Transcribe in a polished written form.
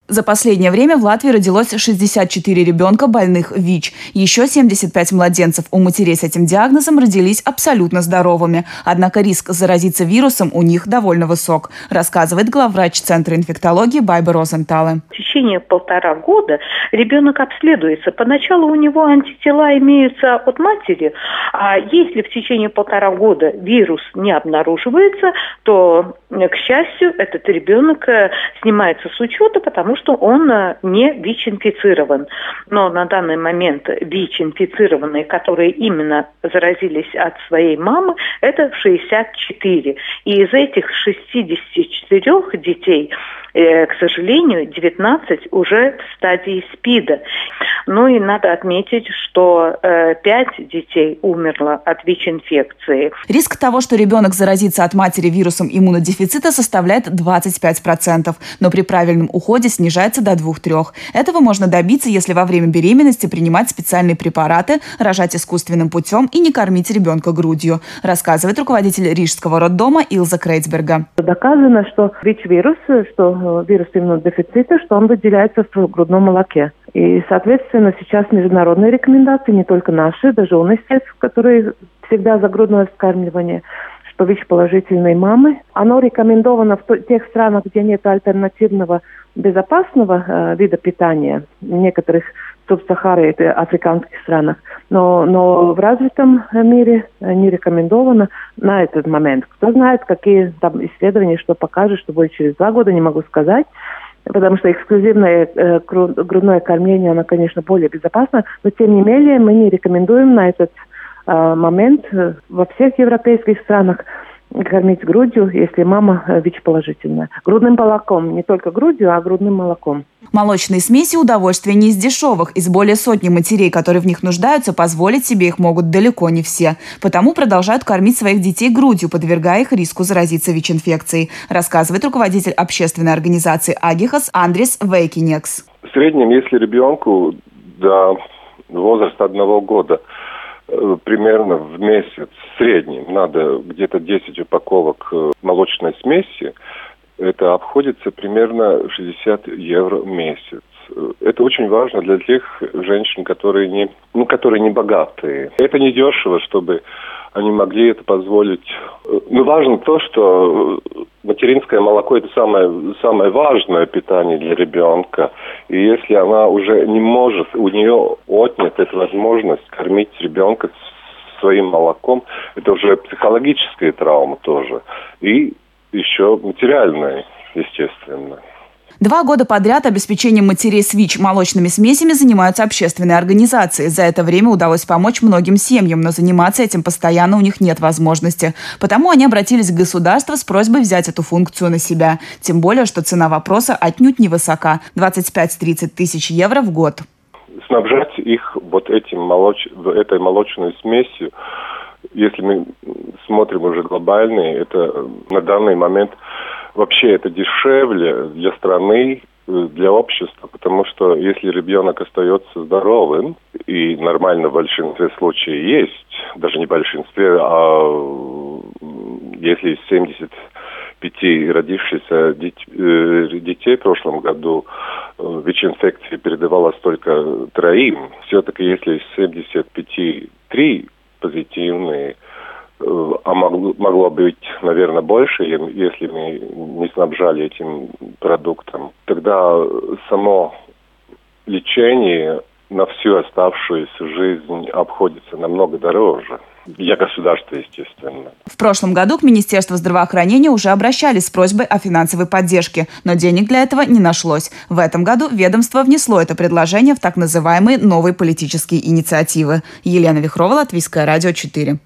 За последнее время в Латвии родилось 64 ребенка, больных ВИЧ. Еще 75 младенцев у матерей с этим диагнозом родились абсолютно здоровыми. Однако риск заразиться вирусом у них довольно высок, рассказывает главврач Центра инфектологии Байба Розентале. В течение 1,5 года ребенок обследуется. Поначалу у него антитела имеются от матери, а если в течение 1,5 года вирус не обнаруживается, то, к счастью, этот ребенок снимается с учета, потому что он не ВИЧ-инфицирован. Но на данный момент ВИЧ-инфицированные, которые именно заразились от своей мамы, это 64. И из этих 64 детей, к сожалению, 19 уже в стадии СПИДа. Ну и надо отметить, что 5 детей умерло от ВИЧ-инфекции. Риск того, что ребенок заразится от матери вирусом иммунодефицита, составляет 25%, но при правильном уходе снижается до 2-3. Этого можно добиться, если во время беременности принимать специальные препараты, рожать искусственным путем и не кормить ребенка грудью, рассказывает руководитель Рижского роддома Илза Крейцберга. Доказано, что ВИЧ-вирус, что вирус иммунодефицита, что он выделяется в грудном молоке. И, соответственно, сейчас международные рекомендации, не только наши, даже УНИСЕФ, которые всегда за грудное вскармливание, что ВИЧ-положительные мамы. Оно рекомендовано в тех странах, где нет альтернативного безопасного вида питания, в некоторых субсахары, это африканских странах, но в развитом мире не рекомендовано на этот момент. Кто знает, какие там исследования, что покажет, что будет через 2 года, не могу сказать. Потому что эксклюзивное грудное кормление, оно, конечно, более безопасно, но тем не менее мы не рекомендуем на этот момент во всех европейских странах кормить грудью, если мама ВИЧ-положительная. Грудным молоком, не только грудью, а грудным молоком. Молочные смеси – удовольствие не из дешевых. Из более сотни матерей, которые в них нуждаются, позволить себе их могут далеко не все. Потому продолжают кормить своих детей грудью, подвергая их риску заразиться ВИЧ-инфекцией, рассказывает руководитель общественной организации Агихас Андрис Вейкинекс. В среднем, если ребенку до возраста 1 года примерно в месяц в среднем надо где-то 10 упаковок молочной смеси, это обходится примерно 60 евро в месяц. Это очень важно для тех женщин, которые не богатые. Это не дешево, чтобы они могли это позволить. Но важно то, что материнское молоко – это самое важное питание для ребенка. И если она уже не может, у нее отнят эта возможность кормить ребенка своим молоком, это уже психологическая травма тоже. И еще материальная, естественно. 2 года подряд обеспечением матерей с ВИЧ молочными смесями занимаются общественные организации. За это время удалось помочь многим семьям, но заниматься этим постоянно у них нет возможности. Потому они обратились к государству с просьбой взять эту функцию на себя. Тем более, что цена вопроса отнюдь невысока – 25-30 тысяч евро в год. Снабжать их этой молочной смесью, если мы смотрим уже глобально, это на данный момент вообще это дешевле для страны, для общества, потому что если ребенок остается здоровым, и нормально в большинстве случаев есть, даже не в большинстве, а если из 75 родившихся детей в прошлом году ВИЧ-инфекция передавалась только 3, все-таки если из 75 3 позитивные, а могло быть, наверное, больше, если мы не снабжали этим продуктом. Тогда само лечение на всю оставшуюся жизнь обходится намного дороже. Для государства, естественно. В прошлом году к Министерству здравоохранения уже обращались с просьбой о финансовой поддержке, но денег для этого не нашлось. В этом году ведомство внесло это предложение в так называемые новые политические инициативы. Елена Вихрова, Латвийское радио 4.